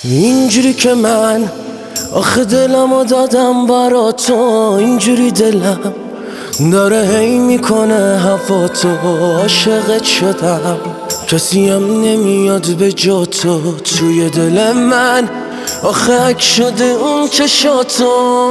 اینجوری که من آخه دلمو دادم برا تو، اینجوری دلم داره هی میکنه هوا تو، عاشقت شدم کسی هم نمیاد به جا تو، توی دل من آخه اک شده اون چشاتو،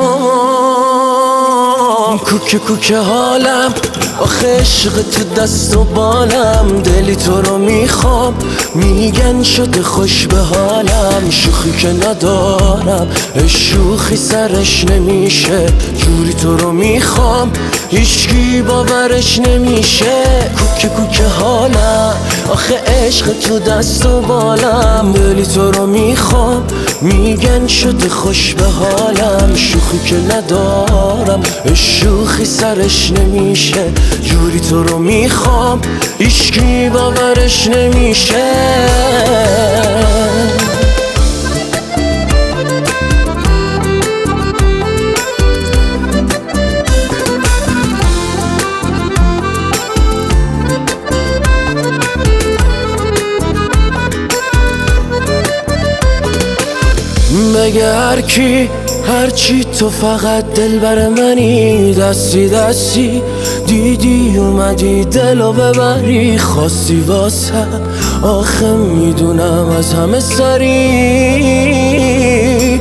کوکه کوکه حالم آخه عشق تو دست و بالم، دلی تو رو میخوام میگن شده خوش به حالم، شوخی که ندارم شوخی سرش نمیشه، جوری تو رو میخوام هیچکی باورش نمیشه، کوکه کوکه حالم آخه عشق تو دست و بالم، دلی تو رو میخوام میگن شده خوش به حالم، شوخی که ندارم شوخی سرش نمیشه، جوری تو رو میخوام هیچکی باورش نمیشه. مگه هرکی هرچی تو فقط دل بر منی، دستی دستی دیدی اومدی دلو ببری، خواستی واسه آخه میدونم از همه سری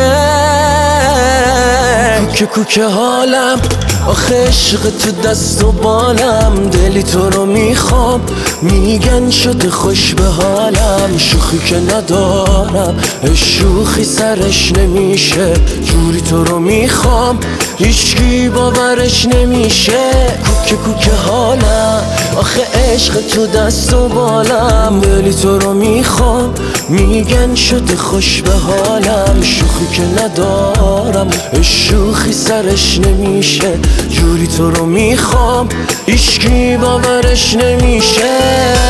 کوکه کوکه حالم آخه عشق تو دست و بالم، دلی تو رو میخوام میگن شده خوش به حالم، شوخی که ندارم شوخی سرش نمیشه، جوری تو رو میخوام هیچکی باورش نمیشه، کوکه کوکه حالم آخه عشق تو دست و بالم، دلی تو رو میخوام میگن شده خوش به حالم، شوخی که ندارم شوخی سرش نمیشه، جوری تو رو میخوام هیچکی باورش نمیشه.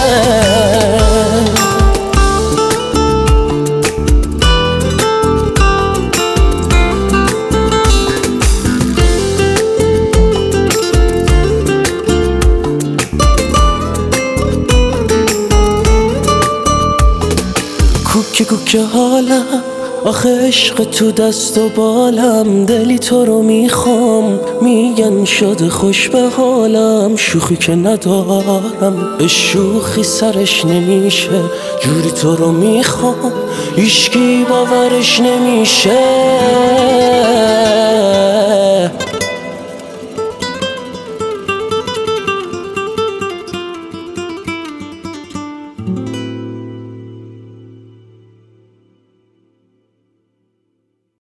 کوکه کوکه حالم آخه عشق تو دست و بالم، دلی تو رو میخوام میگن شده خوش به حالم، شوخی که ندارم شوخی سرش نمیشه، جوری تو رو میخوام هیچکی باورش نمیشه.